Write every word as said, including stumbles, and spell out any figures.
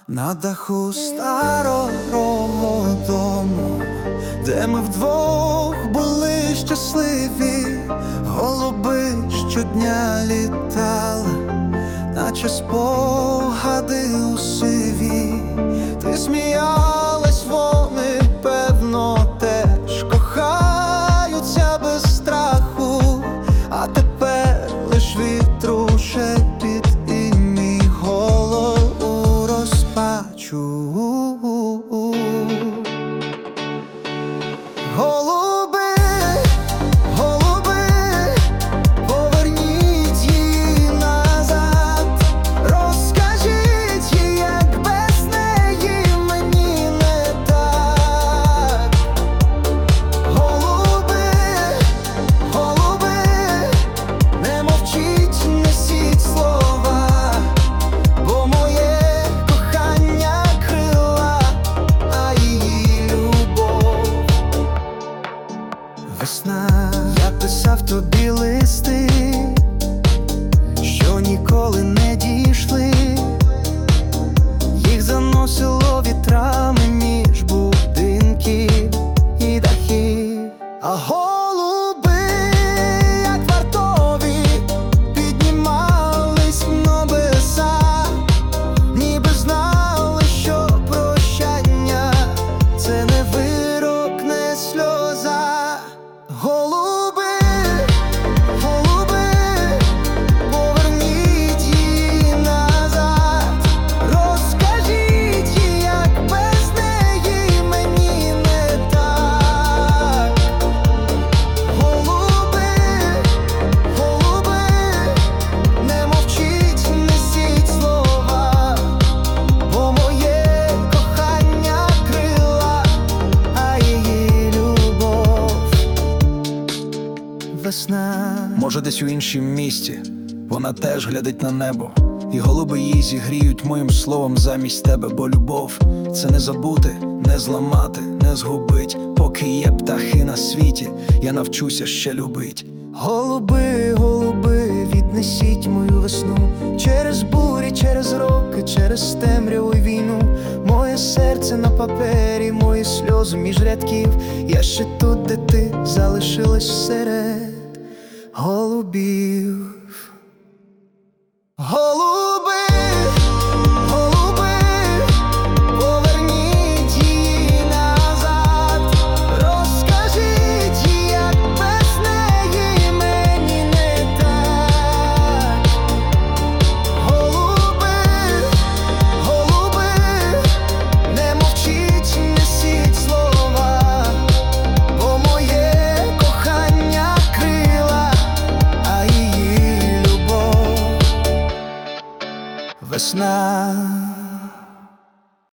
На даху старого дому, де ми вдвох були щасливі, голуби щодня літали, наче спогади у сиві. Ти сміялась, вони, певно, теж кохаються без страху, а тепер лиш вітру шепіт і мій голос у розпачу. Голуби, голуби, поверніть її назад, розкажіть їй, як без неї мені не так. Голуби, голуби, не мовчіть, несіть слова, бо моє кохання крила, а її любов. Весна, я писав тобі листи, що ніколи не дійшли, їх заносило вітрами між будинків і дахів. А голуби, як вартові, піднімались в небеса, ніби знали, що прощання — це не вирок, не сльоза. Голуби, голуби, поверніть її назад, розкажіть їй, як без неї мені не так. Голуби, голуби, не мовчіть, несіть слова, бо моє кохання крила, а її любов. Весна. Може, десь у іншім місті вона теж глядить на небо, і голуби її зігріють моїм словом замість тебе. Бо любов — це не забути, не зламати, не згубить. Поки є птахи на світі, я навчуся ще любить. Голуби, голуби, віднесіть мою весну через бурі, через роки, через темряву й війну. Моє серце на папері, мої сльози між рядків. Я ще тут, де ти залишилась серед голубів. Голуби, голуби, поверніть її назад, розкажіть їй, як без неї мені не так. Голуби, голуби, не мовчіть, несіть слова, бо моє кохання крила, а її любов. Весна.